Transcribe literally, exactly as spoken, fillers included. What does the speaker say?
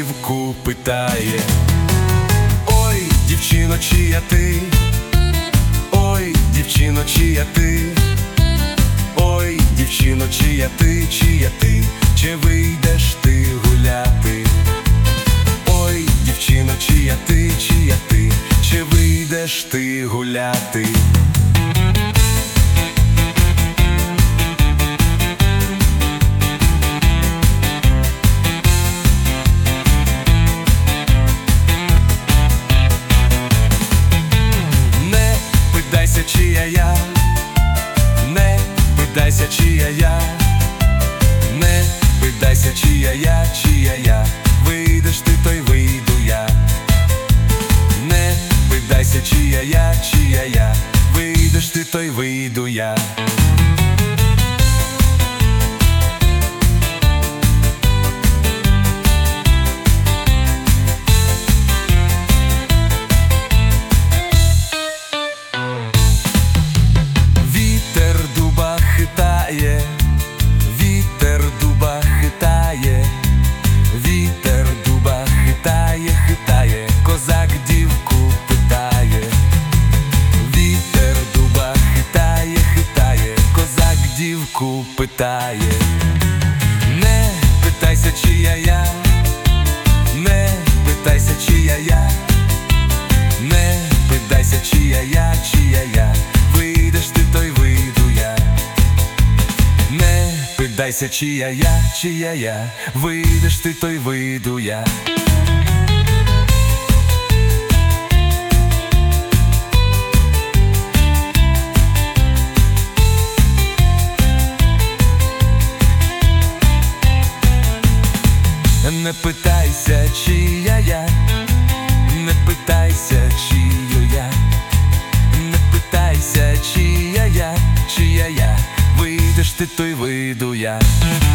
дівку питає: ой, дівчино, чия ти? Ой, дівчино, чия ти? Ой, дівчино, чия ти, чия ти? Чи вийдеш ти гуляти? Ой, дівчино, чия ти, чия ти? Чи вийдеш ти гуляти? Не питайся, чия я, не питайся, чия я, не питайся, чия я, чия я. Вийдеш ти, то й вийду я. Не питайся, чия я, чия я. Вийдеш ти, то й вийду я. Вітер дуба хитає, вітер дуба хитає, вітер дуба хитає, хитає, козак дівку питає. Вітер дуба хитає, хитає, козак дівку питає. Не питайся, чия я, не питайся, чия я, не питайся, чия я, чия я. Вийдеш ти, то й вийду я. Не питайся, чия я, чия я. Вийдеш ти, то й вийду я. Не питайся, чия я, не питайся, чию я, не питайся, чия я, чия я. Вийдеш ти, то й вийду я.